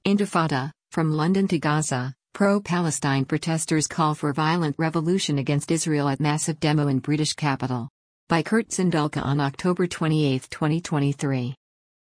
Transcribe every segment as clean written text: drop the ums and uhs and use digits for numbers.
Intifada, from London to Gaza, pro-Palestine protesters call for violent revolution against Israel at massive demo in British capital. By Kurt Sindelka on October 28, 2023.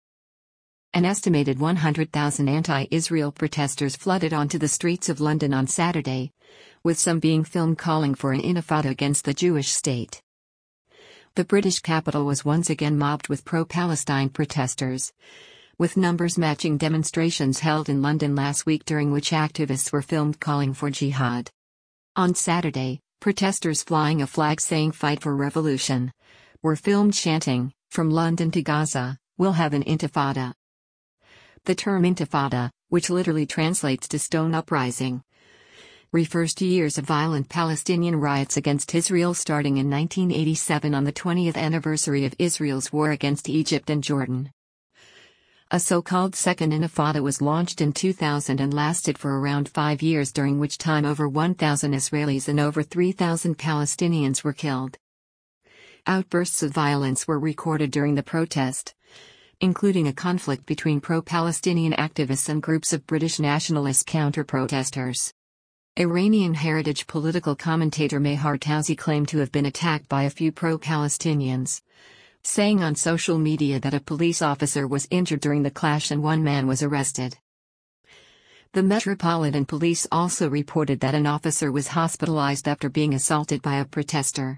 An estimated 100,000 anti-Israel protesters flooded onto the streets of London on Saturday, with some being filmed calling for an intifada against the Jewish state. The British capital was once again mobbed with pro-Palestine protesters, with numbers matching demonstrations held in London last week during which activists were filmed calling for jihad. On Saturday, protesters flying a flag saying "Fight for Revolution" were filmed chanting, "From London to Gaza, we'll have an intifada." The term intifada, which literally translates to stone uprising, refers to years of violent Palestinian riots against Israel starting in 1987 on the 20th anniversary of Israel's war against Egypt and Jordan. A so-called Second Intifada was launched in 2000 and lasted for around 5 years, during which time over 1,000 Israelis and over 3,000 Palestinians were killed. Outbursts of violence were recorded during the protest, including a conflict between pro-Palestinian activists and groups of British nationalist counter-protesters. Iranian Heritage political commentator Mehar Tauzi claimed to have been attacked by a few pro-Palestinians, saying on social media that a police officer was injured during the clash and one man was arrested. The Metropolitan Police also reported that an officer was hospitalized after being assaulted by a protester.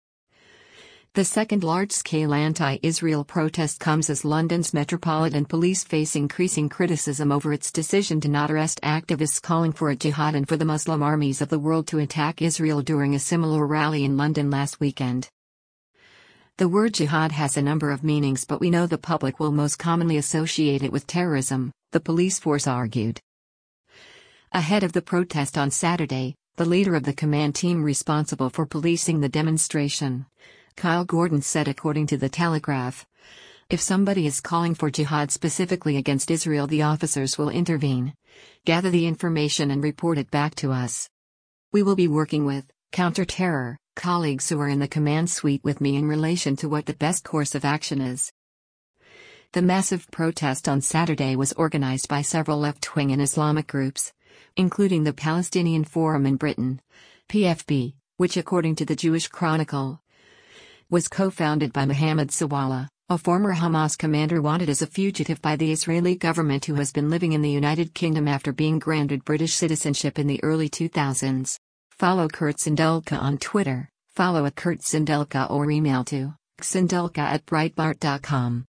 The second large-scale anti-Israel protest comes as London's Metropolitan Police face increasing criticism over its decision to not arrest activists calling for a jihad and for the Muslim armies of the world to attack Israel during a similar rally in London last weekend. The word jihad has a number of meanings, but we know the public will most commonly associate it with terrorism, the police force argued. Ahead of the protest on Saturday, the leader of the command team responsible for policing the demonstration, Kyle Gordon, said according to The Telegraph, "If somebody is calling for jihad specifically against Israel, the officers will intervene, gather the information and report it back to us. We will be working with counter-terror colleagues who are in the command suite with me in relation to what the best course of action is." The massive protest on Saturday was organized by several left-wing and Islamic groups, including the Palestinian Forum in Britain, PFB, which according to the Jewish Chronicle, was co-founded by Mohammed Sawala, a former Hamas commander wanted as a fugitive by the Israeli government who has been living in the United Kingdom after being granted British citizenship in the early 2000s. Follow Kurt Sindelka on Twitter, follow @KurtSindelka or email to sindelka@breitbart.com.